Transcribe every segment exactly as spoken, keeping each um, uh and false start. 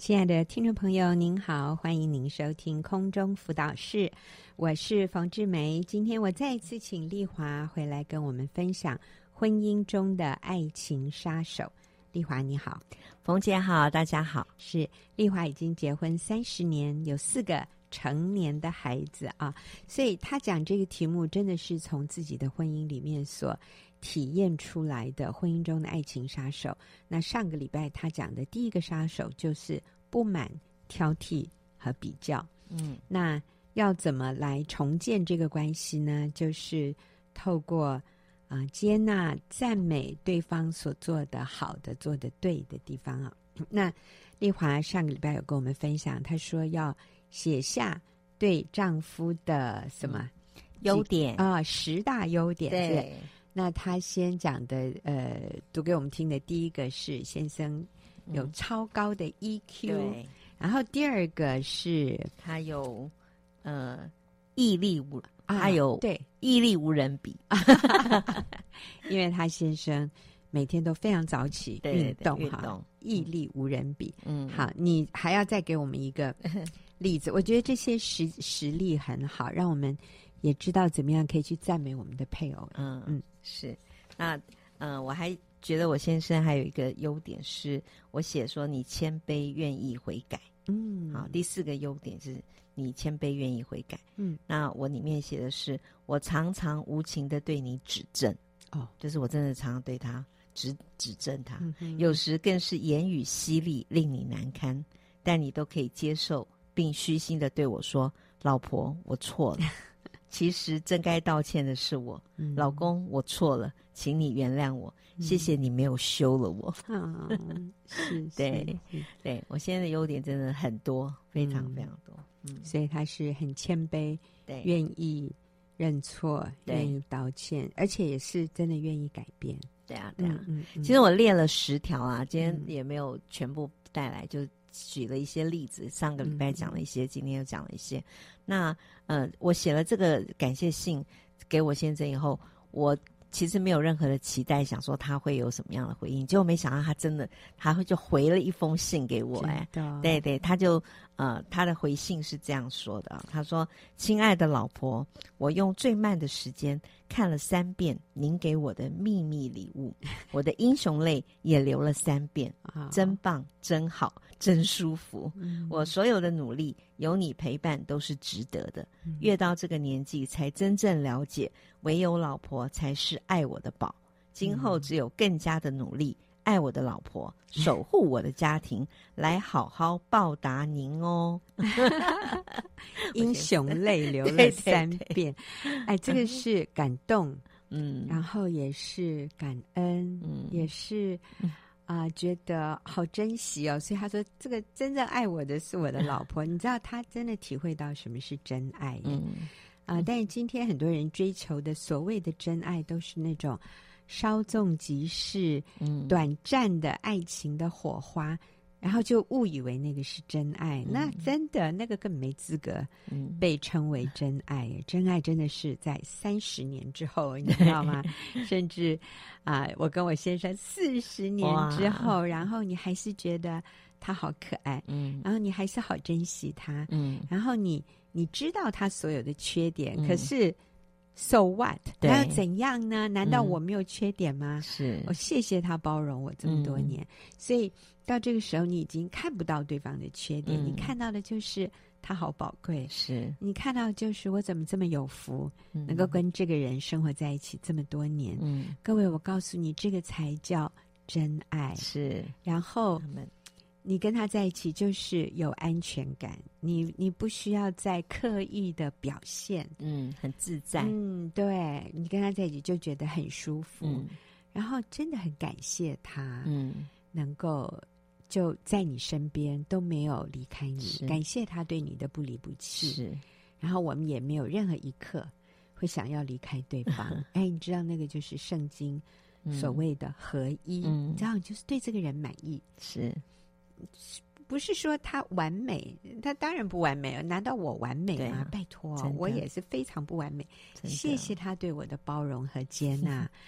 亲爱的听众朋友您好，欢迎您收听空中辅导室，我是冯志梅。今天我再一次请丽华回来跟我们分享婚姻中的爱情杀手。丽华你好。 冯姐好，大家好。 是，丽华已经结婚三十年，有四个成年的孩子啊，所以她讲这个题目真的是从自己的婚姻里面所体验出来的婚姻中的爱情杀手。那上个礼拜她讲的第一个杀手就是不满、挑剔和比较。 嗯， 那要怎么来重建这个关系呢？就是透过啊、呃、接纳、赞美对方所做的好的、做的对的地方啊。那丽华上个礼拜有跟我们分享，她说要写下对丈夫的什么、 嗯、优点啊、十大优点。 对， 那她先讲的呃，读给我们听的第一个是先生有超高的 E Q，、嗯、对，然后第二个是他有呃毅力无， 啊、 他有对毅力无人比， 因为他先生每天都非常早起运动运动， 毅力无人比。 嗯， 好，你还要再给我们一个例子。我觉得这些实实例很好，让我们也知道怎么样可以去赞美我们的配偶。 嗯嗯，是。那呃，我还觉得我先生还有一个优点是，我写说你谦卑愿意悔改。 嗯， 好，第四个优点是你谦卑愿意悔改。 嗯， 那我里面写的是我常常无情的对你指正。 哦， 就是我真的常常对他指指正他、 嗯， 有时更是言语犀利令你难堪，但你都可以接受，并虚心的对我说：老婆，我错了。其实真该道歉的是我、嗯、老公，我错了，请你原谅我、嗯、谢谢你没有休了我。 嗯、是对是对，我现在的优点真的很多，非常非常多。 嗯，所以他是很谦卑， 对， 愿意认错，愿意道歉，而且也是真的愿意改变。 对啊对啊、 嗯嗯、 其实我列了十条啊，今天也没有全部带来，就举了一些例子，上个礼拜讲了一些、嗯、今天又讲了一些。那呃，我写了这个感谢信给我先生以后，我其实没有任何的期待，想说他会有什么样的回应，结果没想到他真的，他会就回了一封信给我。哎，对对，他就呃，他的回信是这样说的，他说：亲爱的老婆，我用最慢的时间看了三遍您给我的秘密礼物，我的英雄泪也流了三遍，真棒，真好，真舒服、嗯、我所有的努力有你陪伴都是值得的、嗯、越到这个年纪才真正了解，唯有老婆才是爱我的宝，今后只有更加的努力、嗯、爱我的老婆，守护我的家庭来好好报答您哦。 英雄泪流了三遍。对对对，哎，这个是感动， 嗯， 然后也是感恩，嗯，也是啊、呃，觉得好珍惜哦。所以他说，这个真正爱我的是我的老婆。你知道，他真的体会到什么是真爱，嗯啊、呃。但是今天很多人追求的所谓的真爱，都是那种稍纵即逝、嗯、短暂的爱情的火花。然后就误以为那个是真爱、嗯、那真的那个根本没资格被称为真爱、嗯、真爱真的是在三十年之后，你知道吗？甚至啊、呃，我跟我先生四十年之后，然后你还是觉得他好可爱，嗯，然后你还是好珍惜他，嗯，然后你你知道他所有的缺点、嗯、可是So what？ 那又怎样呢？难道我没有缺点吗？ 是、嗯、 我谢谢他包容我这么多年、嗯、所以到这个时候你已经看不到对方的缺点、嗯、你看到的就是他好宝贵， 是你看到的就是我怎么这么有福、嗯、能够跟这个人生活在一起这么多年、嗯、各位我告诉你，这个才叫真爱。 是， 然后你跟他在一起就是有安全感，你你不需要再刻意的表现， 嗯，很自在， 嗯，对，你跟他在一起就觉得很舒服、嗯、然后真的很感谢他，嗯，能够就在你身边都没有离开你，感谢他对你的不离不弃， 是， 然后我们也没有任何一刻会想要离开对方。哎，你知道那个就是圣经所谓的合一、嗯、你知道就是对这个人满意， 是不是说他完美，他当然不完美，难道我完美吗？啊、拜托，我也是非常不完美，谢谢他对我的包容和接纳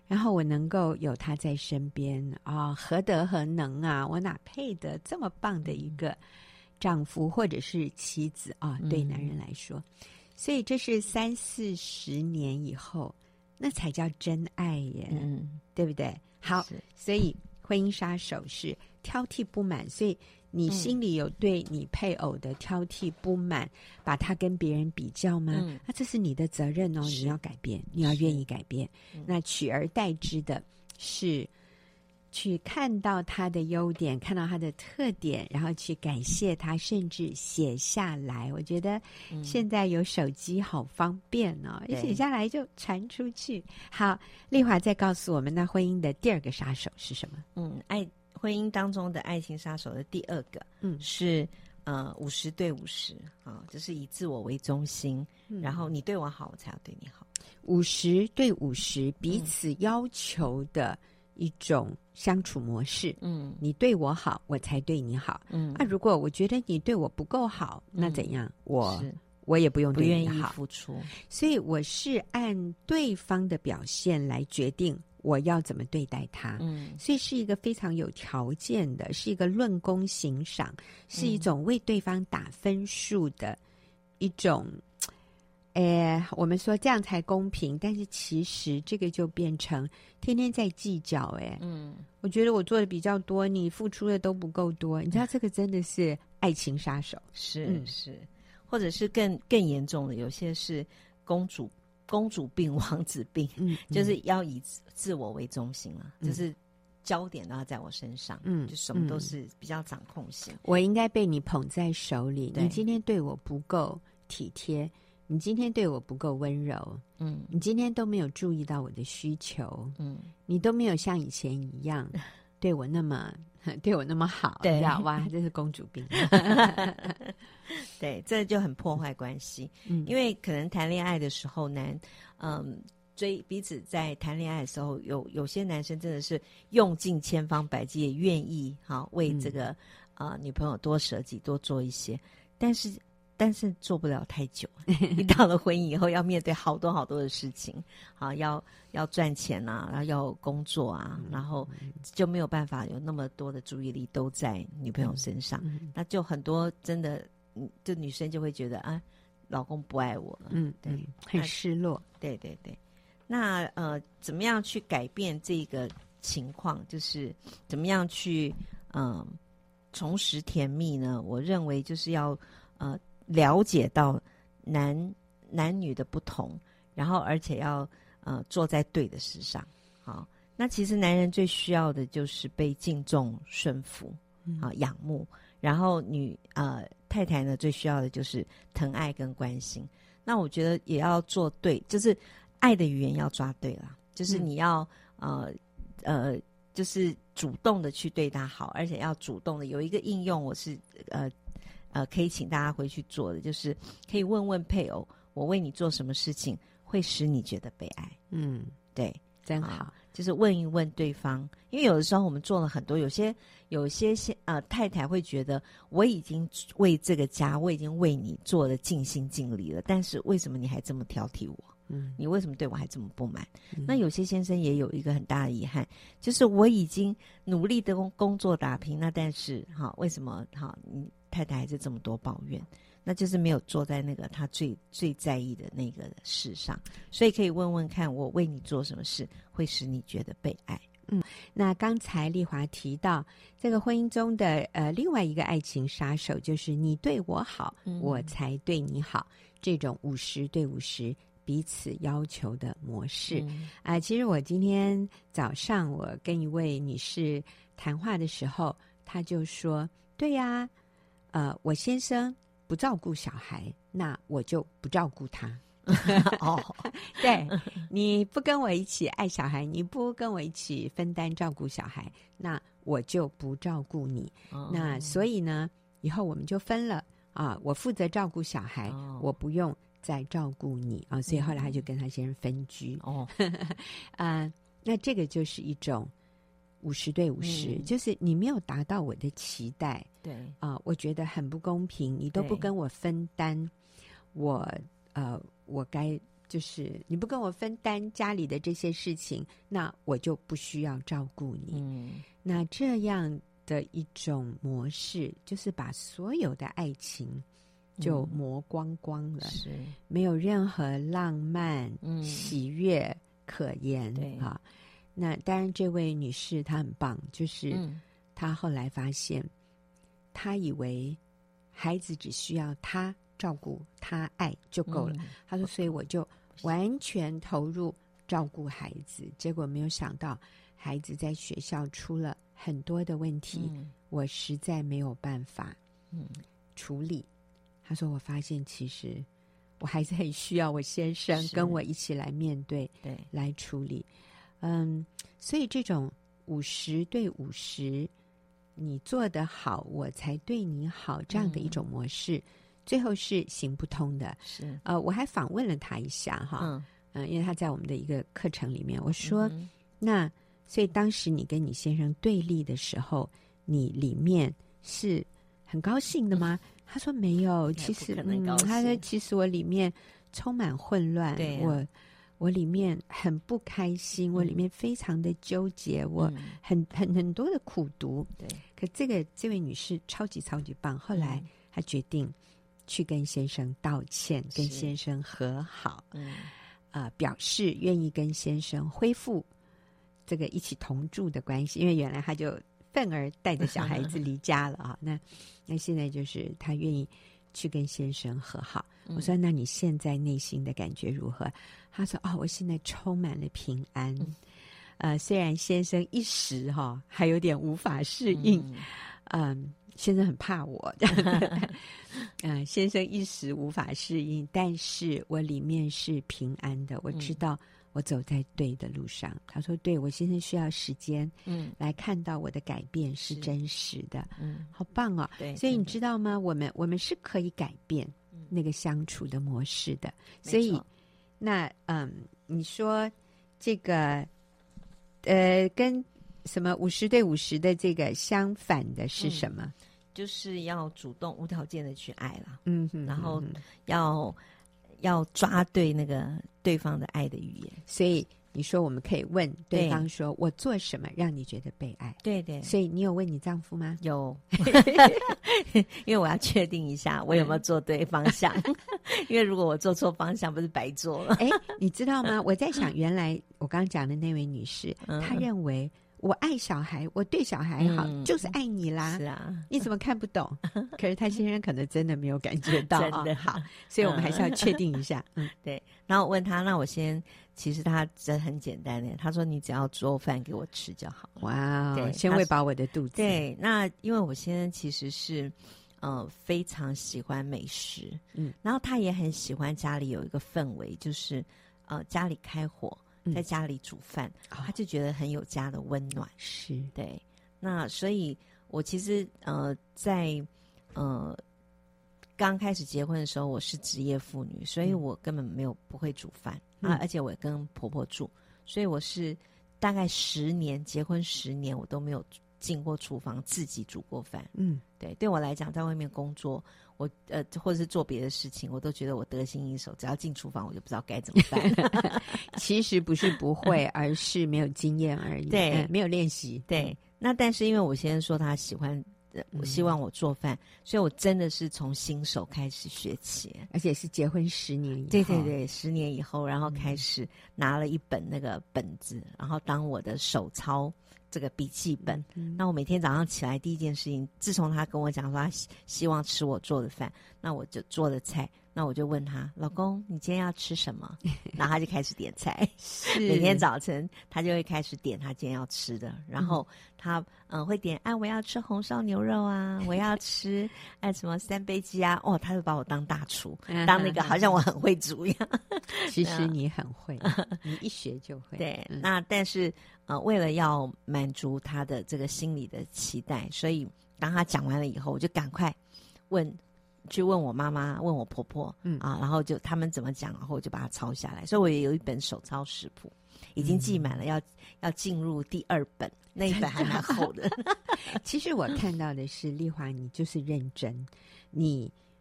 然后我能够有他在身边啊、哦，何德何能啊！我哪配得这么棒的一个丈夫或者是妻子啊？哦，对男人来说，嗯，所以这是三四十年以后，那才叫真爱耶，嗯，对不对？好，所以婚姻杀手是挑剔不满，所以你心里有对你配偶的挑剔不满，嗯，把他跟别人比较吗？那，嗯啊，这是你的责任哦，你要改变，你要愿意改变。那取而代之的是去看到他的优点，看到他的特点，然后去感谢他，甚至写下来。我觉得现在有手机好方便哦，一写下来就传出去。好，丽华再告诉我们，那婚姻的第二个杀手是什么？ 嗯，爱婚姻当中的爱情杀手的第二个，嗯，是呃五十对五十啊，就是以自我为中心，嗯，然后你对我好，我才要对你好。 五十对五十，彼此要求的一种相处模式，嗯，你对我好，我才对你好，嗯，那、啊、如果我觉得你对我不够好，嗯，那怎样？我我也不用对你好， 不愿意付出， 所以我是按对方的表现来决定我要怎么对待他，嗯，所以是一个非常有条件的，是一个论功行赏，是一种为对方打分数的一种。哎，我们说这样才公平，但是其实这个就变成天天在计较。哎，嗯，我觉得我做的比较多，你付出的都不够多，你知道这个真的是爱情杀手， 是、嗯、是，或者是更更严重的，有些是公主公主病、王子病，嗯，就是要以自我为中心了，嗯，就是焦点都要在我身上，嗯，就什么都是比较掌控性。 我应该被你捧在手里，你今天对我不够体贴。你今天对我不够温柔，嗯，你今天都没有注意到我的需求，嗯，你都没有像以前一样对我那么对我那么好，对，哇，这是公主病， 对，这就很破坏关系，嗯，因为可能谈恋爱的时候男，嗯，追彼此在谈恋爱的时候，有有些男生真的是用尽千方百计，也愿意哈为这个啊、嗯呃、女朋友多舍己，多做一些，但是。但是做不了太久，你到了婚姻以后，要面对好多好多的事情，啊，要要赚钱啊，然后要工作啊，嗯，然后就没有办法有那么多的注意力都在女朋友身上，嗯，那就很多真的，就女生就会觉得啊，老公不爱我了， 嗯，对，很失落， 对对对。那呃，怎么样去改变这个情况？就是怎么样去嗯、呃、重拾甜蜜呢？我认为就是要呃。了解到男男女的不同，然后而且要呃坐在对的事上。好，那其实男人最需要的就是被敬重、顺服啊、仰慕，然后女呃太太呢最需要的就是疼爱跟关心。那我觉得也要做对，就是爱的语言要抓对了，就是你要、嗯、呃呃就是主动的去对他好，而且要主动的有一个应用，我是呃。呃，可以请大家回去做的，就是可以问问配偶，我为你做什么事情会使你觉得被爱？嗯，对， 真好、啊， 就是问一问对方，因为有的时候我们做了很多，有些有些呃太太会觉得我已经为这个家，我已经为你做的尽心尽力了，但是为什么你还这么挑剔我？嗯，你为什么对我还这么不满？嗯、那有些先生也有一个很大的遗憾，就是我已经努力的工工作打拼，那但是哈，为什么哈你太太还是这么多抱怨？那就是没有坐在那个他最最在意的那个事上，所以可以问问看，我为你做什么事会使你觉得被爱？ 嗯，那刚才丽华提到这个婚姻中的呃另外一个爱情杀手，就是你对我好，嗯、我才对你好，这种五十对五十。彼此要求的模式啊、嗯呃，其实我今天早上我跟一位女士谈话的时候，她就说：“对呀，呃，我先生不照顾小孩，那我就不照顾他。”哦，对，你不跟我一起爱小孩，你不跟我一起分担照顾小孩，那我就不照顾你。哦、那所以呢，以后我们就分了啊，我负责照顾小孩，哦、我不用。在照顾你啊，所以后来他就跟他先生分居哦，啊、呃，那这个就是一种五十对五十，就是你没有达到我的期待， 对啊、呃，我觉得很不公平，你都不跟我分担，我呃，我该就是你不跟我分担家里的这些事情，那我就不需要照顾你。 嗯， 那这样的一种模式，就是把所有的爱情就磨光光了， 是没有任何浪漫、 嗯喜悦可言。 对啊，那当然，这位女士她很棒，就是嗯她后来发现，她以为孩子只需要她照顾、她爱就够了。 嗯她说，所以我就完全投入照顾孩子，结果没有想到孩子在学校出了很多的问题， 嗯我实在没有办法嗯处理。他说，我发现其实我还是很需要我先生跟我一起来面对， 对， 来处理。嗯，所以这种五十对五十，你做得好我才对你好，这样的一种模式，嗯、最后是行不通的。 是呃，我还访问了他一下哈，嗯、呃，因为他在我们的一个课程里面，我说，嗯、那所以当时你跟你先生对立的时候，你里面是很高兴的吗？嗯、他说没有，其实嗯，他说其实我里面充满混乱， 对啊、 我我里面很不开心，嗯、我里面非常的纠结，嗯、我很很很多的苦读。 对， 可这个这位女士超级超级棒，后来她决定去跟先生道歉，跟先生和好，嗯，呃，表示愿意跟先生恢复这个一起同住的关系，因为原来她就愤而带着小孩子离家了啊。那那现在就是她愿意去跟先生和好。嗯、我说，那你现在内心的感觉如何？她说，哦，我现在充满了平安。嗯、呃，虽然先生一时哈、哦、还有点无法适应，嗯、呃，先生很怕我，嗯、呃，先生一时无法适应，但是我里面是平安的，我知道我走在对的路上。嗯、他说，对，我先生需要时间，嗯，来看到我的改变是真实的，嗯，好棒哦。对，所以你知道吗？我们我们是可以改变那个相处的模式的，所以那嗯，你说这个呃，跟什么五十对五十的这个相反的是什么？ 嗯、就是要主动无条件的去爱啦， 嗯哼， 然后要要抓对那个对方的爱的语言。 所以你说我们可以问对方说，我做什么让你觉得被爱？ 对对。 所以你有问你丈夫吗？ 有，因为我要确定一下我有没有做对方向，因为如果我做错方向，不是白做了。 哎，你知道吗？我在想，原来我刚刚讲的那位女士，嗯、她认为我爱小孩，我对小孩好，嗯、就是爱你啦。 是啊， 你怎么看不懂？可是她先生可能真的没有感觉到， 真的、 哦、好，所以我们还是要确定一下。 嗯，对。然后我问他，那我先，其实他真很简单的，他说你只要做饭给我吃就好。 哇，对，先喂饱我的肚子。 对，那因为我先生其实是。呃，非常喜欢美食，嗯，然后他也很喜欢家里有一个氛围，就是呃，家里开火，在家里煮饭，嗯、他就觉得很有家的温暖。 是， 对。那所以，我其实呃，在呃刚开始结婚的时候，我是职业妇女，所以我根本没有不会煮饭、嗯、啊，而且我也跟婆婆住，所以我是大概十年结婚十年，我都没有进过厨房自己煮过饭。嗯，对，对我来讲，在外面工作，我呃或者是做别的事情，我都觉得我得心应手。只要进厨房，我就不知道该怎么办。 其实不是不会，而是没有经验而已。 对、 嗯，没有练习。 对，那但是因为我先生说他喜欢，我希望我做饭，嗯、所以我真的是从新手开始学起， 而且是结婚十年以后。 对对对，十年以后，然后开始拿了一本那个本子，然后当我的手抄。这个笔记本、嗯，那我每天早上起来第一件事情，自从他跟我讲说他希望吃我做的饭，那我就做的菜，那我就问他，老公，你今天要吃什么？然后他就开始点菜， 是每天早晨他就会开始点他今天要吃的，然后他嗯、呃、会点，哎、啊，我要吃红烧牛肉啊，我要吃哎什么三杯鸡啊，哦，他就把我当大厨，当那个好像我很会煮一样。 其实你很会，你一学就会。 对，嗯、那但是。呃，为了要满足他的这个心理的期待，所以当他讲完了以后，我就赶快问，去问我妈妈，问我婆婆，嗯啊，然后就他们怎么讲，然后我就把它抄下来。所以我也有一本手抄食谱，已经记满了，嗯、要要进入第二本，那一本还蛮厚的。 其实我看到的是，丽华，你就是认真，你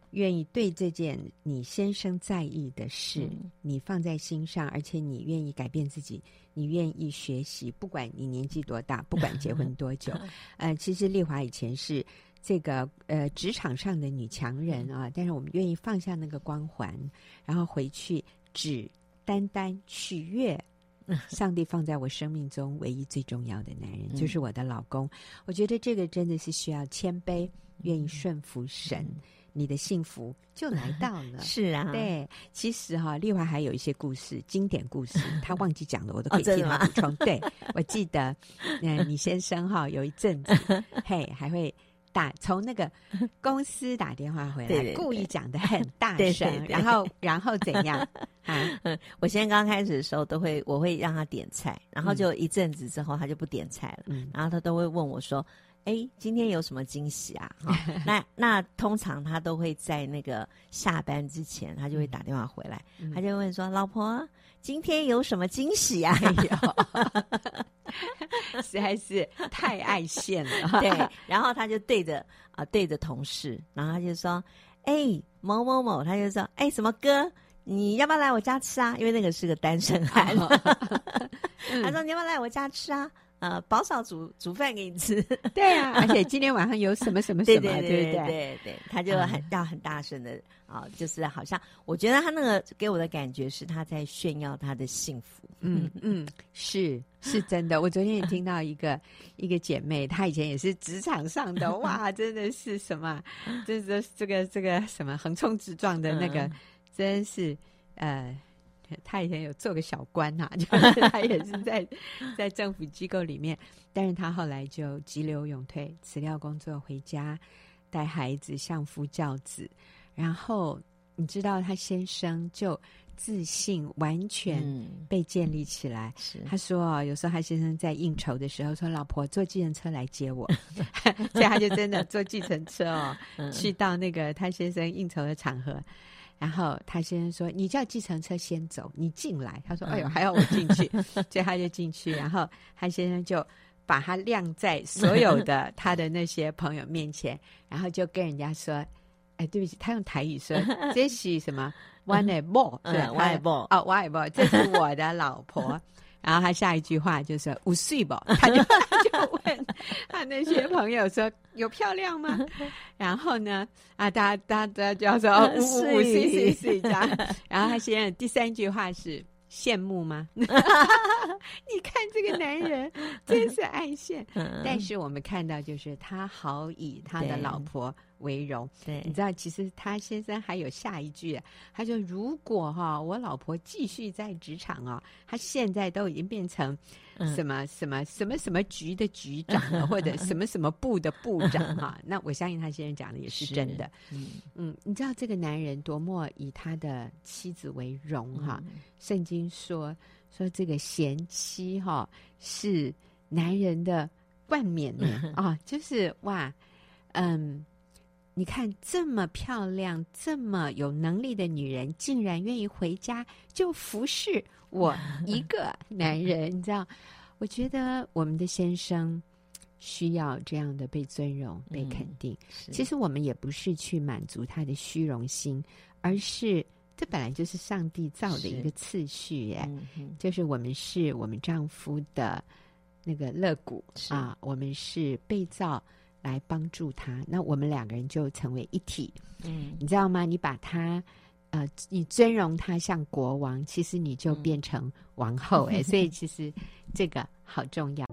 愿意对这件你先生在意的事，嗯、你放在心上，而且你愿意改变自己，你愿意学习，不管你年纪多大，不管结婚多久。呃，其实丽华以前是这个呃职场上的女强人啊，但是我们愿意放下那个光环，然后回去只单单取悦上帝放在我生命中唯一最重要的男人，嗯、就是我的老公。我觉得这个真的是需要谦卑，愿意顺服神。嗯，你的幸福就来到了。是啊，对，其实哈、啊，丽华还有一些故事，经典故事，她忘记讲了，我都可以替她补充。哦、对，我记得，嗯、呃，你先生哈有一阵子，嘿，还会打从那个公司打电话回来，对对对，故意讲得很大声，对对对，然后然后怎样啊？ 我现在刚开始的时候都会，我会让他点菜，然后就一阵子之后他就不点菜了，嗯、然后他都会问我说，哎，今天有什么惊喜啊？哦、那那通常他都会在那个下班之前，他就会打电话回来，嗯、他就问说：“老婆，今天有什么惊喜啊？” 实在是太爱现了。 对，然后他就对着啊、呃、对着同事，然后他就说：“哎，某某某，他就说，哎，什么哥，你要不要来我家吃啊？因为那个是个单身汉。哦”嗯、他说：“你要不要来我家吃啊？”呃，宝嫂煮煮饭给你吃， 对啊，而且今天晚上有什么什么什么， 对对对对不对？ 对对，他就很、嗯、要很大声的啊、呃，就是好像我觉得他那个给我的感觉是他在炫耀他的幸福。 嗯嗯，是是真的。我昨天也听到一个一个姐妹，她以前也是职场上的，哇，真的是什么，这这这个这个什么横冲直撞的那个，嗯、真是呃。他以前有做个小官啊，就是他也是在在政府机构里面，但是他后来就急流勇退，辞掉工作回家带孩子相夫教子，然后你知道他先生就自信完全被建立起来。嗯、他说、哦、有时候他先生在应酬的时候说，老婆坐计程车来接我所以他就真的坐计程车哦，嗯、去到那个他先生应酬的场合，然后他先生说，你叫计程车先走，你进来。他说哎呦还要我进去所以他就进去，然后他先生就把他晾在所有的他的那些朋友面前然后就跟人家说，哎，对不起，他用台语说这是什么我的某，对， 我的某， 哦，我的某，这是我的老婆然后他下一句话就说五岁吧，他就他就问他那些朋友说有漂亮吗？然后呢啊，大家大家就要说哦五五五岁岁岁这样。然后他现在第三句话是羡慕吗？你看这个男人真是爱现。但是我们看到就是他好以他的老婆为荣。对，你知道其实他先生还有下一句，他说如果哈、哦、我老婆继续在职场哦，他现在都已经变成什么、嗯、什么什么什么局的局长了或者什么什么部的部长哈、啊，那我相信他先生讲的也是真的。嗯嗯，你知道这个男人多么以他的妻子为荣哈、嗯，圣经说说这个贤妻哈、哦、是男人的冠冕呢啊，就是哇，嗯。你看这么漂亮这么有能力的女人竟然愿意回家就服侍我一个男人你知道，我觉得我们的先生需要这样的被尊荣被肯定、嗯、其实我们也不是去满足他的虚荣心，而是这本来就是上帝造的一个次序耶、嗯、就是我们是我们丈夫的那个肋骨啊，我们是被造来帮助他，那我们两个人就成为一体。嗯，你知道吗？你把他，呃，你尊荣他像国王，其实你就变成王后哎、嗯，所以其实这个好重要。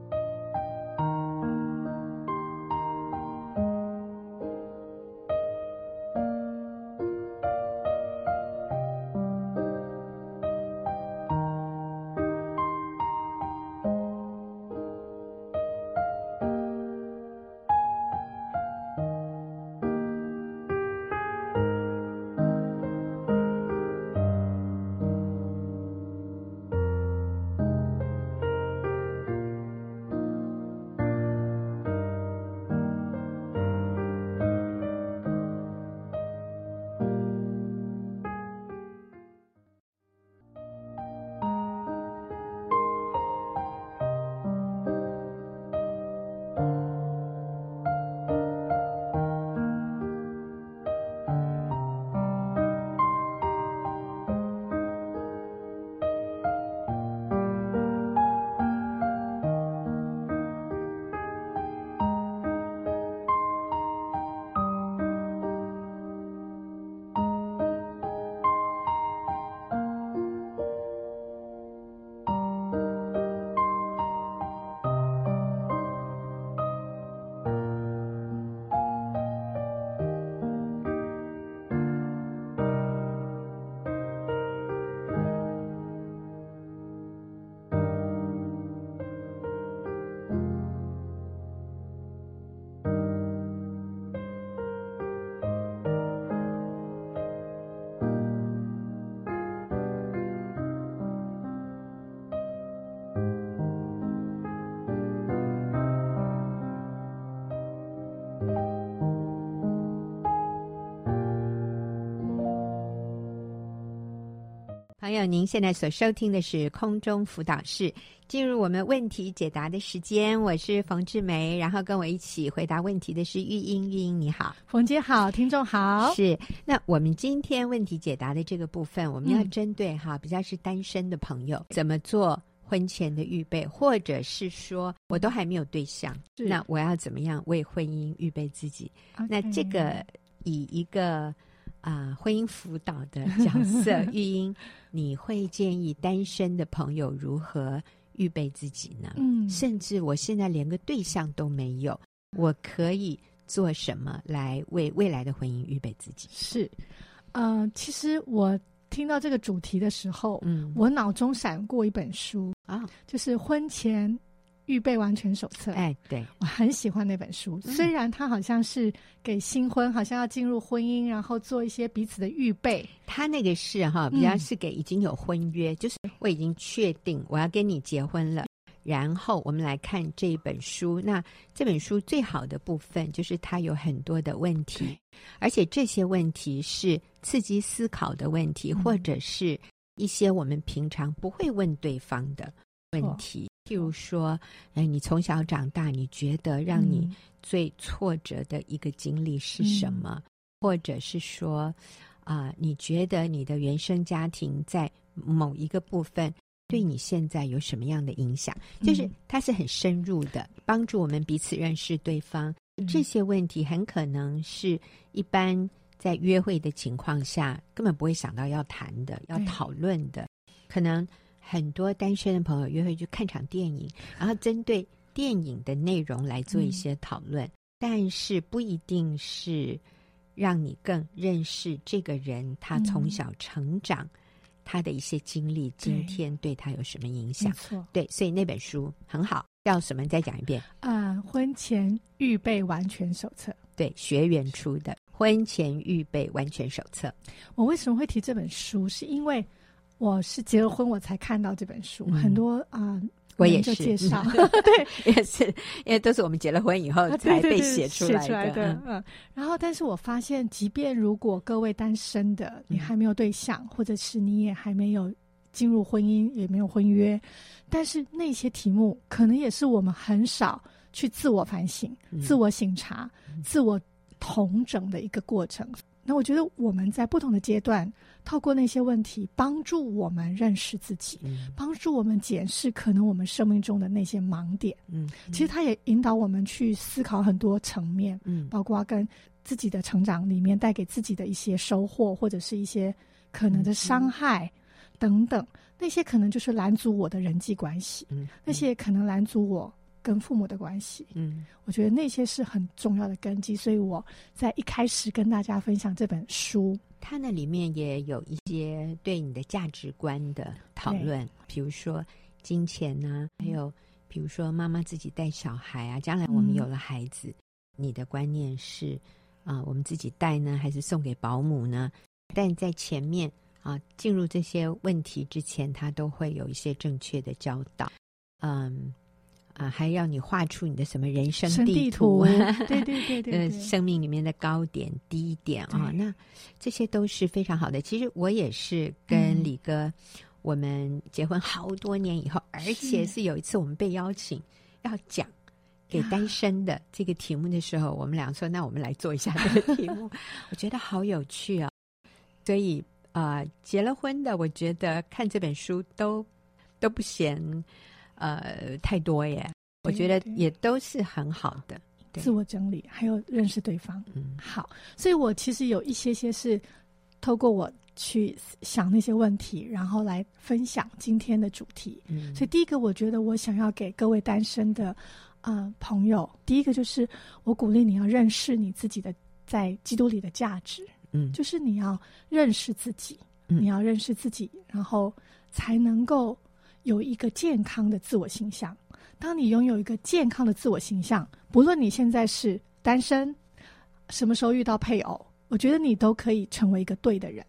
朋友，您现在所收听的是空中辅导室，进入我们问题解答的时间。我是冯志梅，然后跟我一起回答问题的是玉英。玉英你好。 冯姐好，听众好。 是，那我们今天问题解答的这个部分，我们要针对、嗯、哈比较是单身的朋友怎么做婚前的预备，或者是说我都还没有对象，那我要怎么样为婚姻预备自己、okay. 那这个以一个啊、呃，婚姻辅导的角色玉英你会建议单身的朋友如何预备自己呢？嗯，甚至我现在连个对象都没有，我可以做什么来为未来的婚姻预备自己？ 是呃，其实我听到这个主题的时候，嗯，我脑中闪过一本书啊，就是婚前预备完全手册。 哎，对， 我很喜欢那本书、嗯、虽然它好像是给新婚好像要进入婚姻然后做一些彼此的预备， 它那个是哈比较是给已经有婚约、嗯、就是我已经确定我要跟你结婚了，然后我们来看这一本书。那这本书最好的部分就是它有很多的问题，而且这些问题是刺激思考的问题、嗯、或者是一些我们平常不会问对方的问题、哦、譬如说、呃、你从小长大你觉得让你最挫折的一个经历是什么、嗯、或者是说啊、呃，你觉得你的原生家庭在某一个部分对你现在有什么样的影响、嗯、就是它是很深入的帮助我们彼此认识对方、嗯、这些问题很可能是一般在约会的情况下根本不会想到要谈的要讨论的，可能很多单身的朋友约会就看场电影，然后针对电影的内容来做一些讨论、嗯、但是不一定是让你更认识这个人他从小成长、嗯、他的一些经历今天对他有什么影响。对，所以那本书很好，叫什么再讲一遍啊、呃？婚前预备完全手册。对， 学园出的婚前预备完全手册。 我为什么会提这本书，是因为我是结了婚我才看到这本书、嗯、很多啊、呃， 我也是介绍对，也是因为都是我们结了婚以后才被写出来的、啊、 对对对写出来的、嗯嗯、然后但是我发现即便如果各位单身的你还没有对象、嗯、或者是你也还没有进入婚姻也没有婚约，但是那些题目可能也是我们很少去自我反省、嗯、自我省察、嗯、自我统整的一个过程。那我觉得我们在不同的阶段透过那些问题帮助我们认识自己、嗯、帮助我们检视可能我们生命中的那些盲点、嗯嗯、其实它也引导我们去思考很多层面、嗯、包括跟自己的成长里面带给自己的一些收获或者是一些可能的伤害等等、嗯、那些可能就是拦阻我的人际关系、嗯嗯、那些可能拦阻我跟父母的关系，嗯，我觉得那些是很重要的根基，所以我在一开始跟大家分享这本书， 它那里面也有一些对你的价值观的讨论，比如说金钱啊，还有比如说妈妈自己带小孩啊，将来我们有了孩子、嗯、你的观念是啊、呃，我们自己带呢还是送给保姆呢？但在前面啊进入这些问题之前，它都会有一些正确的教导，嗯啊，还要你画出你的什么人生地图， 地图对对对对对， 呃，生命里面的高点、低点啊，那这些都是非常好的。其实我也是跟李哥，嗯、我们结婚好多年以后，而且是有一次我们被邀请要讲给单身的这个题目的时候，我们俩说，那我们来做一下这个题目，我觉得好有趣啊。所以啊、呃，结了婚的，我觉得看这本书都都不嫌。呃，太多耶，我觉得也都是很好的自我整理，还有认识对方。嗯，好，所以我其实有一些些是透过我去想那些问题，然后来分享今天的主题。嗯，所以第一个，我觉得我想要给各位单身的呃朋友，第一个就是我鼓励你要认识你自己的在基督里的价值。嗯，就是你要认识自己，嗯、你要认识自己，然后才能够有一个健康的自我形象。当你拥有一个健康的自我形象，不论你现在是单身，什么时候遇到配偶，我觉得你都可以成为一个对的人。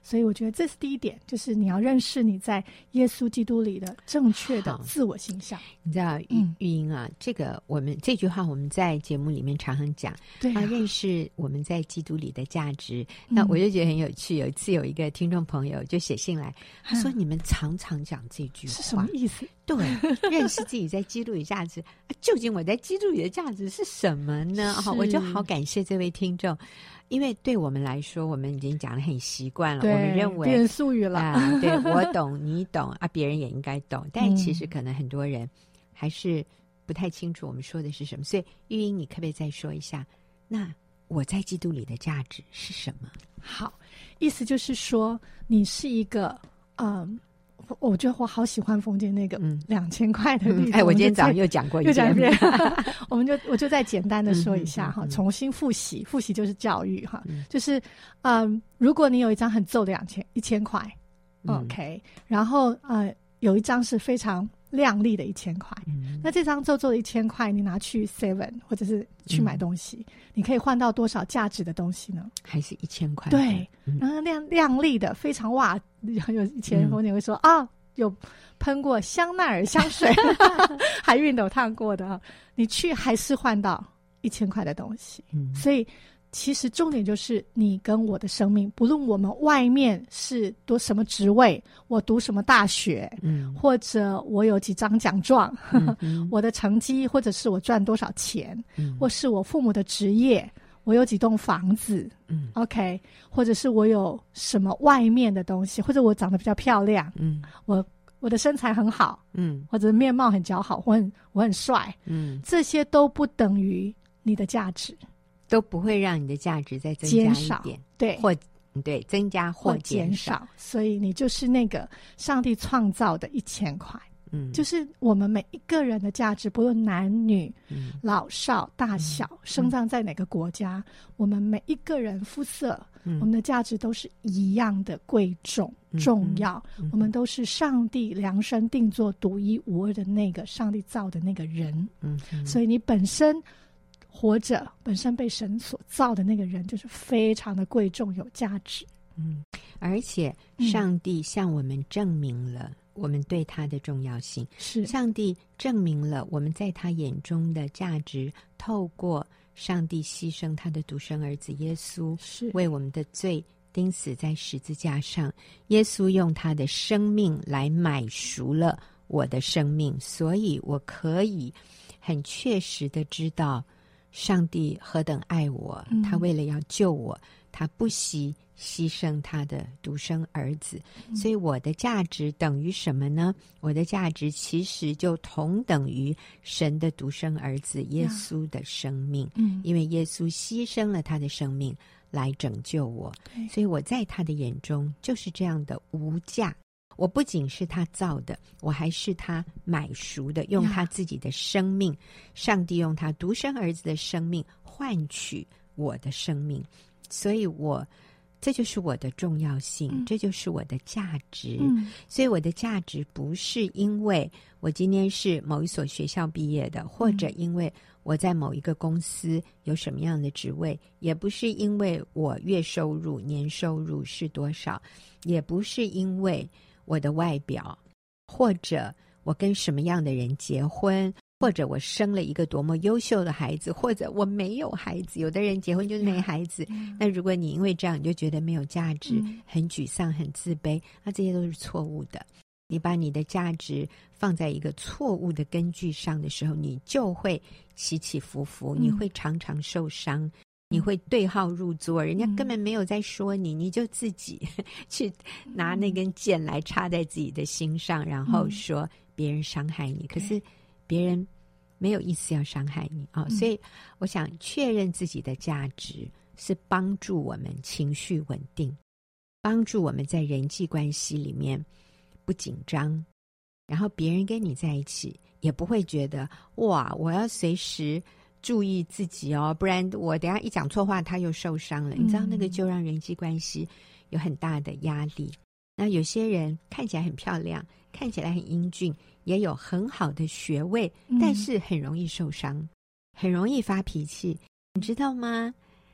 所以我觉得这是第一点，就是你要认识你在耶稣基督里的正确的自我形象。 你知道玉玉英啊，这个我们这句话我们在节目里面常常讲， 对啊， 啊，认识我们在基督里的价值。嗯、那我就觉得很有趣。有一次有一个听众朋友就写信来，他说：“你们常常讲这句话， 是什么意思？” 对，认识自己在基督里的价值、啊，究竟我在基督里的价值是什么呢？哈、哦，我就好感谢这位听众。因为对我们来说，我们已经讲得很习惯了，我们认为变术语了啊，对我懂，你懂啊，别人也应该懂。但其实可能很多人还是不太清楚我们说的是什么。所以玉英，你可不可以再说一下？那我在基督里的价值是什么？ 好，意思就是说，你是一个嗯。我觉得我好喜欢冯姐那个两千块的例子、 嗯。哎，我今天早上又讲过一遍， 又讲一遍我们就我就再简单的说一下哈、嗯嗯嗯，重新复习，复习就是教育哈、嗯，就是嗯，如果你有一张很皱的两千一千块、嗯、，OK， 然后呃有一张是非常亮丽的一千块、嗯，那这张皱皱的一千块，你拿去 Seven 或者是去买东西、嗯，你可以换到多少价值的东西呢？还是一千块？对，嗯、然后亮亮丽的，非常哇，有以前冯姐会说、嗯、啊，有喷过香奈儿香水，还熨斗烫过的，你去还是换到一千块的东西。嗯，所以其实重点就是你跟我的生命，不论我们外面是多什么职位，我读什么大学，嗯，或者我有几张奖状，嗯、我的成绩，或者是我赚多少钱，嗯，或是我父母的职业，我有几栋房子，嗯 ，OK， 或者是我有什么外面的东西，或者我长得比较漂亮，嗯，我我的身材很好，嗯，或者面貌很姣好，我很我很帅，嗯，这些都不等于你的价值。 都不会让你的价值再增加一点， 对， 或对增加或减少， 减少，所以你就是那个上帝创造的一千块，嗯，就是我们每一个人的价值，不论男女、嗯、老少大小、嗯，生长在哪个国家，嗯、我们每一个人肤色、嗯，我们的价值都是一样的贵重、嗯、重要、嗯，我们都是上帝量身定做、独一无二的那个上帝造的那个人，嗯，所以你本身。活着本身被神所造的那个人就是非常的贵重有价值， 嗯，而且上帝向我们证明了我们对他的重要性，是上帝证明了我们在他眼中的价值，透过上帝牺牲他的独生儿子耶稣，是为我们的罪钉死在十字架上，耶稣用他的生命来买赎了我的生命，所以我可以很确实的知道上帝何等爱我、嗯、他为了要救我，他不惜牺牲他的独生儿子、嗯、所以我的价值等于什么呢？我的价值其实就同等于神的独生儿子耶稣的生命、嗯、因为耶稣牺牲了他的生命来拯救我，所以我在他的眼中就是这样的无价，我不仅是他造的，我还是他买赎的，用他自己的生命、yeah. 上帝用他独生儿子的生命换取我的生命，所以我这就是我的重要性、嗯、这就是我的价值、嗯、所以我的价值不是因为我今天是某一所学校毕业的、嗯、或者因为我在某一个公司有什么样的职位，也不是因为我月收入年收入是多少，也不是因为我的外表，或者我跟什么样的人结婚，或者我生了一个多么优秀的孩子，或者我没有孩子，有的人结婚就是没孩子、嗯、那如果你因为这样你就觉得没有价值、嗯、很沮丧很自卑，那这些都是错误的。你把你的价值放在一个错误的根据上的时候，你就会起起伏伏、嗯、你会常常受伤，你会对号入座，人家根本没有在说你、嗯、你就自己去拿那根剑来插在自己的心上、嗯、然后说别人伤害你、嗯、可是别人没有意思要伤害你啊、哦嗯！所以我想确认自己的价值是帮助我们情绪稳定，帮助我们在人际关系里面不紧张，然后别人跟你在一起也不会觉得哇我要随时注意自己哦，不然我等一下一讲错话他又受伤了、嗯、你知道那个就让人际关系有很大的压力。那有些人看起来很漂亮，看起来很英俊，也有很好的学位、嗯、但是很容易受伤，很容易发脾气，你知道吗？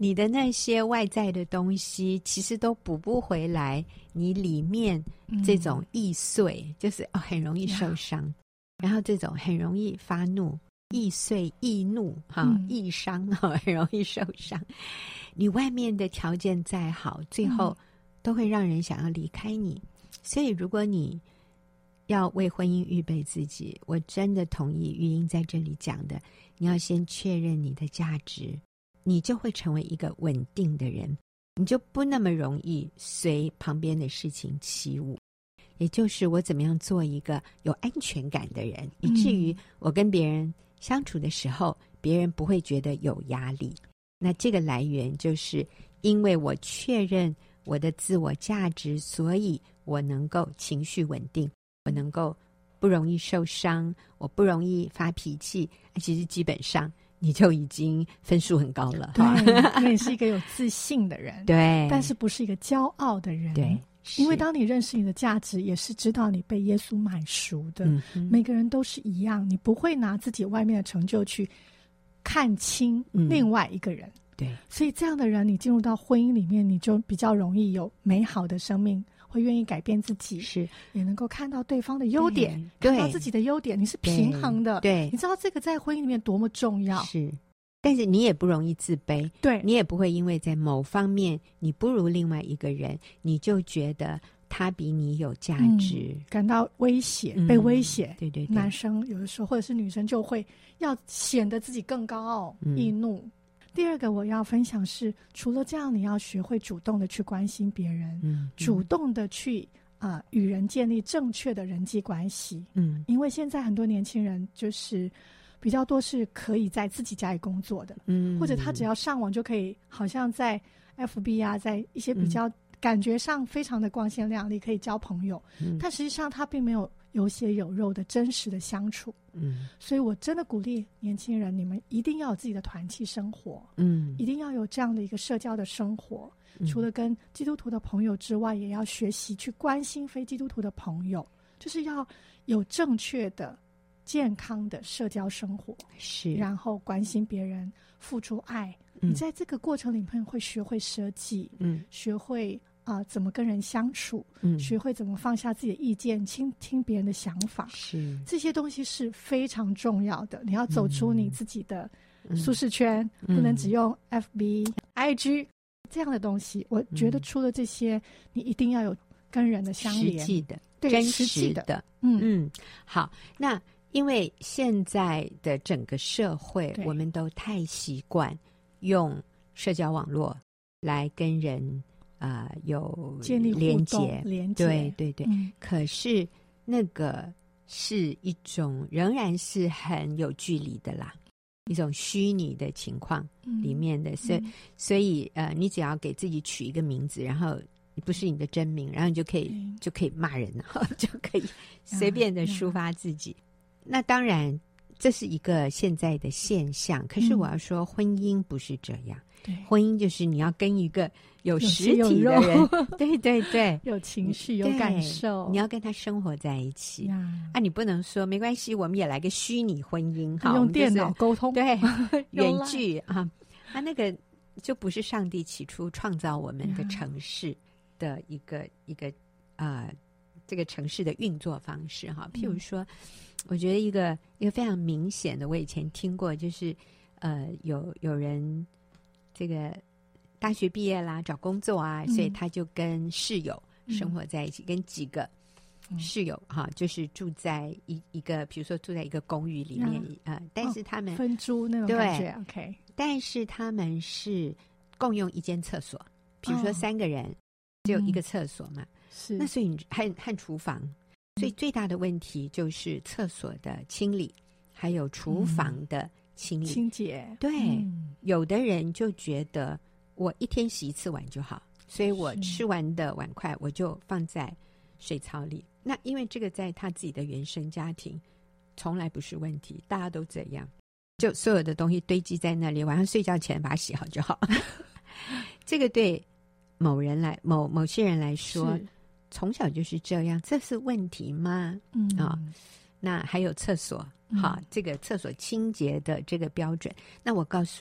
你的那些外在的东西其实都补不回来你里面这种易碎、嗯、就是、哦、很容易受伤、yeah. 然后这种很容易发怒，易碎易怒哈、嗯，易伤哈，很容易受伤。你外面的条件再好，最后都会让人想要离开你、嗯、所以如果你要为婚姻预备自己，我真的同意玉英在这里讲的，你要先确认你的价值，你就会成为一个稳定的人，你就不那么容易随旁边的事情起舞。也就是我怎么样做一个有安全感的人、嗯、以至于我跟别人相处的时候，别人不会觉得有压力。那这个来源就是因为我确认我的自我价值，所以我能够情绪稳定，我能够不容易受伤，我不容易发脾气。其实基本上你就已经分数很高了。 对，因为你是一个有自信的人。 对， 但是不是一个骄傲的人。 对， 因为当你认识你的价值，也是知道你被耶稣买赎的、嗯、每个人都是一样，你不会拿自己外面的成就去看清另外一个人、嗯、 对， 所以这样的人你进入到婚姻里面，你就比较容易有美好的生命，会愿意改变自己， 是也能够看到对方的优点，看到自己的优点，你是平衡的。 对， 对， 你知道这个在婚姻里面多么重要。 是，但是你也不容易自卑， 对， 你也不会因为在某方面你不如另外一个人，你就觉得他比你有价值、 嗯、感到威胁、嗯、被威胁。 对对对， 男生有的时候或者是女生就会要显得自己更高傲、嗯、易怒。第二个我要分享是，除了这样，你要学会主动的去关心别人，嗯，主动的去啊、呃、与人建立正确的人际关系。嗯，因为现在很多年轻人就是比较多是可以在自己家里工作的，嗯，或者他只要上网就可以，好像在 F B 啊，在一些比较感觉上非常的光鲜亮丽，可以交朋友，嗯，但实际上他并没有有血有肉的真实的相处。嗯，所以我真的鼓励年轻人，你们一定要有自己的团契生活，嗯，一定要有这样的一个社交的生活、嗯、除了跟基督徒的朋友之外，也要学习去关心非基督徒的朋友，就是要有正确的健康的社交生活， 是， 然后关心别人，付出爱、嗯、你在这个过程里面会学会舍己，嗯，学会啊、呃，怎么跟人相处，嗯，学会怎么放下自己的意见，倾听别人的想法， 是， 这些东西是非常重要的。你要走出你自己的舒适圈，嗯、不能只用 F B、I G 这样的东西。我觉得除了这些，嗯、你一定要有跟人的相连， 实际的、 对真实的。 的嗯嗯，好，那因为现在的整个社会，我们都太习惯用社交网络来跟人。啊、呃，有建立连结， 连结， 对对对、嗯。可是那个是一种仍然是很有距离的啦，一种虚拟的情况里面的，嗯、所以、嗯、所以呃，你只要给自己取一个名字，然后不是你的真名，然后你就可以、嗯、就可以骂人了，就可以随便的抒发自己。嗯、那当然这是一个现在的现象，可是我要说，婚姻不是这样。 对， 婚姻就是你要跟一个有实体的人，对对对， 有情绪有感受， 你要跟他生活在一起啊！你不能说没关系，我们也来个虚拟婚姻，哈， 用电脑沟通， 对，远距啊，啊，那个就不是上帝起初创造我们的城市的一个一个啊、呃，这个城市的运作方式哈。譬如说，嗯、我觉得一个一个非常明显的，我以前听过，就是呃，有有人。这个大学毕业啦，找工作啊、嗯，所以他就跟室友生活在一起，嗯、跟几个室友哈、嗯，就是住在一一个，比如说住在一个公寓里面啊、嗯呃，但是他们、 哦、分租那种感觉 ，OK， 但是他们是共用一间厕所，比如说三个人、哦、只有一个厕所嘛， 是、嗯， 那所以和和厨房，所以最大的问题就是厕所的清理，还有厨房的。清理清洁， 对、嗯，有的人就觉得我一天洗一次碗就好，所以我吃完的碗筷我就放在水槽里。那因为这个在他自己的原生家庭从来不是问题，大家都这样，就所有的东西堆积在那里，晚上睡觉前把它洗好就好。这个对某人来某某些人来说，从小就是这样，这是问题吗？嗯啊、哦，那还有厕所。好，这个厕所清洁的这个标准，那我告诉你，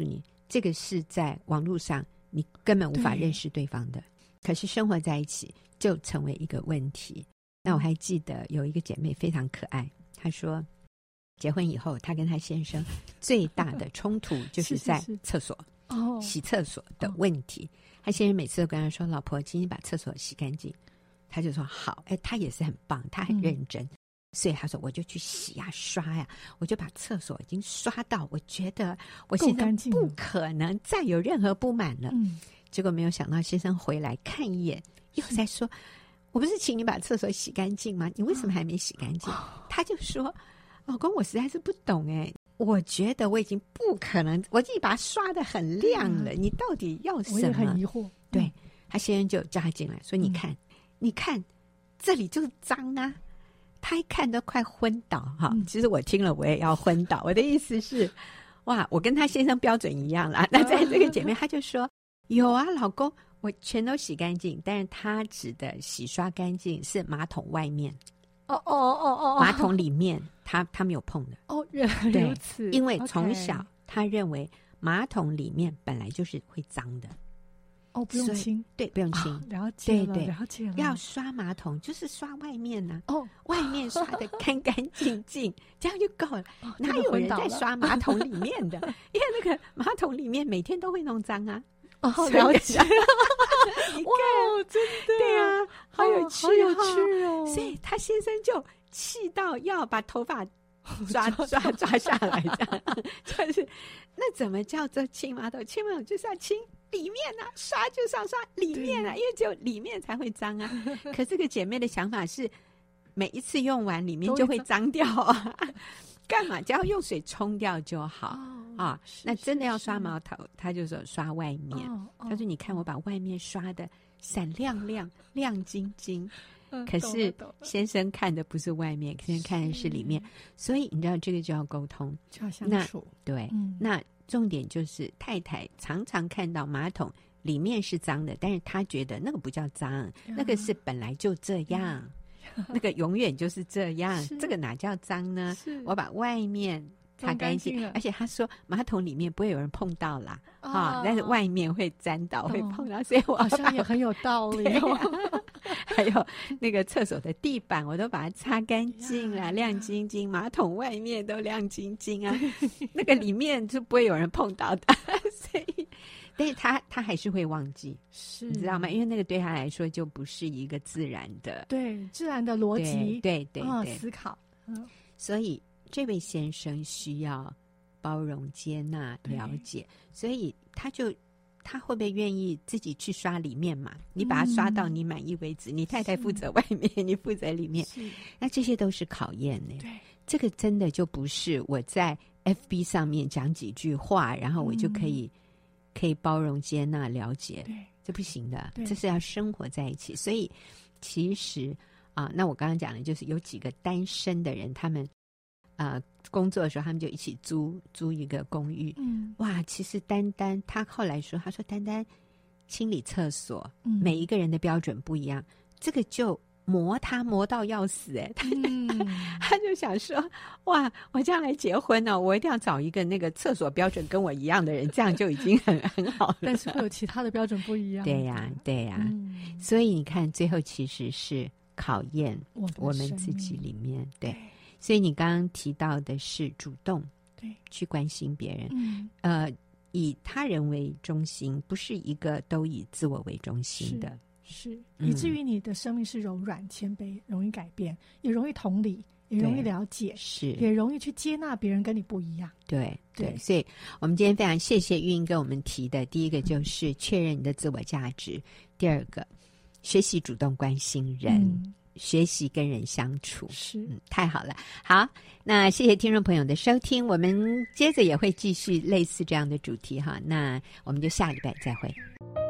这个是在网络上你根本无法认识对方的，可是生活在一起就成为一个问题。那我还记得有一个姐妹非常可爱，她说结婚以后她跟她先生最大的冲突就是在厕所是是是洗厕所的问题。她先生每次都跟她说，老婆今天把厕所洗干净，她就说好。哎，她也是很棒，她很认真、嗯、所以她说我就去洗呀、啊、刷呀、啊，我就把厕所已经刷到我觉得我现在不可能再有任何不满了、嗯、结果没有想到先生回来看一眼又在说，我不是请你把厕所洗干净吗？你为什么还没洗干净？他就说，老公，我实在是不懂哎，我觉得我已经不可能，我已经把它刷得很亮了、嗯、你到底要什么？我也很疑惑。 对、嗯、他先生就叫他进来说，你看、嗯、你看这里就是脏啊。他一看都快昏倒哈、嗯，其实我听了我也要昏倒。我的意思是，哇，我跟他先生标准一样啦。那在这个姐妹，他就说有啊，老公。我全都洗干净，但是他指的洗刷干净是马桶外面。 哦哦哦哦， 马桶里面他他没有碰的。 哦，原来如此。 因为从小他认为马桶里面本来就是会脏的。 哦，不用清。对， 不用清。 哦、了解了， 对对， 了解了。 要刷马桶就是刷外面呢、 啊。哦， 外面刷得干干净净，这样就够了。哦、哪有人在刷马桶里面的？因为那个马桶里面每天都会弄脏啊。 哦，好了解。哇，真的， 对啊，好有趣、哦， 好有趣哦！ 所以他先生就气到要把头发抓抓抓下来，这样就是那怎么叫做清马桶？清马桶就是要清里面啊，刷就是要刷里面啊，因为只有里面才会脏啊。可这个姐妹的想法是，每一次用完里面就会脏掉啊。干嘛？只要用水冲掉就好、哦、啊！那真的要刷马桶，他就说刷外面。哦哦、他说：“你看我把外面刷的闪亮亮、亮晶晶。嗯”可是先生看的不是外面，先生看的是里面。所以你知道这个就要沟通， 就要相处。 对、 嗯， 那重点就是太太常常看到马桶里面是脏的，但是他觉得那个不叫脏，啊、那个是本来就这样。嗯那个永远就是这样，这个哪叫脏呢？我把外面擦干净，而且他说马桶里面不会有人碰到啦，啊、哦哦，但是外面会沾到，哦、会碰到，所以我好像也很有道理哦。 还有那个厕所的地板，我都把它擦干净啦，亮晶晶，马桶外面都亮晶晶啊，那个里面就不会有人碰到的，所以。但是他他还是会忘记， 是你知道吗？因为那个对他来说就不是一个自然的， 对自然的逻辑， 对对 对, 对、 哦、思考、嗯。 所以这位先生需要包容、接纳、了解，所以他就他会不会愿意自己去刷里面嘛？你把它刷到你满意为止，嗯、你太太负责外面，你负责里面，那这些都是考验呢。 对， 这个真的就不是我在 F B 上面讲几句话，然后我就可以。嗯可以包容、接纳、了解， 对， 这不行的，这是要生活在一起。所以，其实啊，那我刚刚讲的就是有几个单身的人，他们啊、呃、工作的时候，他们就一起租租一个公寓。 嗯， 哇，其实丹丹他后来说，他说丹丹清理厕所、 嗯， 每一个人的标准不一样，这个就。磨他磨到要死哎、欸，他、嗯、他就想说哇，我将来结婚呢、哦，我一定要找一个那个厕所标准跟我一样的人，这样就已经很很好了。 但是会有其他的标准不一样。 对呀、啊，对呀、啊嗯，所以你看，最后其实是考验我们自己里面。对，所以你刚刚提到的是主动对去关心别人， 嗯， 呃，以他人为中心，不是一个都以自我为中心的。 是，以至于你的生命是柔软、谦卑，容易改变，也容易同理，也容易了解， 是， 也容易去接纳别人跟你不一样。 对 对, 对，所以我们今天非常谢谢玉英跟我们提的，第一个就是确认你的自我价值，第二个学习主动关心人。嗯，学习跟人相处， 是、 嗯、太好了。好，那谢谢听众朋友的收听，我们接着也会继续类似这样的主题哈，那我们就下礼拜再会。